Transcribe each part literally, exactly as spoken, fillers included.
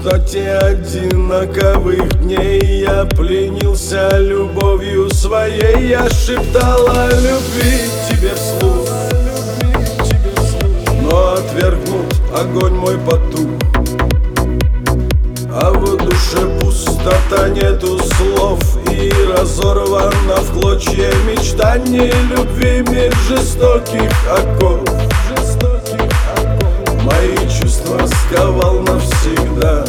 пустоте одинаковых дней я пленился любовью своей. Я шептал о любви тебе вслух, но отвергнут, огонь мой потух. А в душе пустота, нету слов, и разорвана в клочья мечтаний любви. Мир жестоких оков, мои чувства сковал навсегда.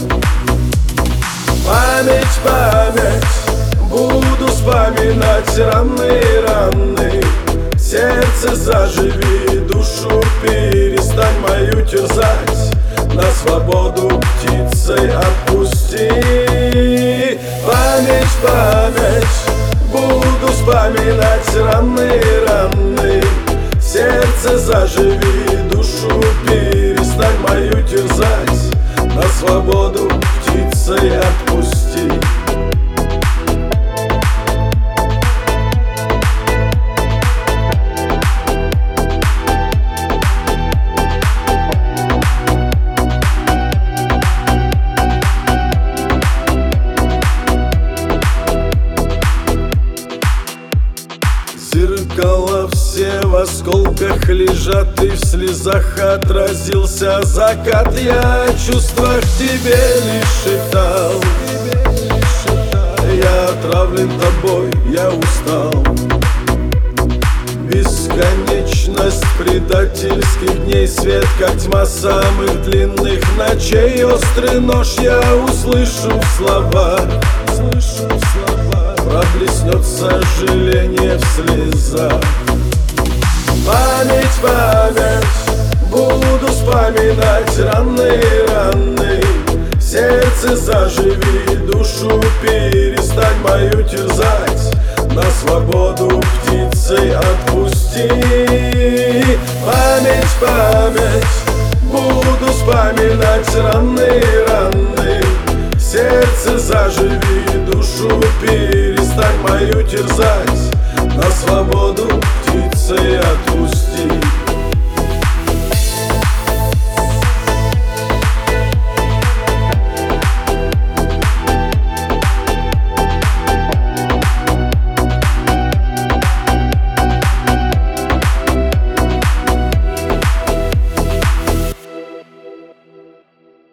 Память, память, буду вспоминать раны, раны. Сердце заживи, душу перестань мою терзать. На свободу птицей отпусти. Память, память, буду вспоминать раны, раны. Сердце заживи, душу перестань мою терзать. На свободу птицей отпусти. Зеркала все в осколках лежат, и в слезах отразился закат. Я о чувствах тебе лишь шептал. Я отравлен тобой, я устал. Бесконечность предательских дней, свет как тьма самых длинных ночей. Острый нож я услышу в словах, проблеснет сожаление в слезах. Память, память, буду вспоминать раны, раны. Сердце заживи, душу перестань мою терзать. На свободу птицей отпусти. Память, память, буду вспоминать раны, раны. Сердце заживи, душу перестань мою терзать. На свободу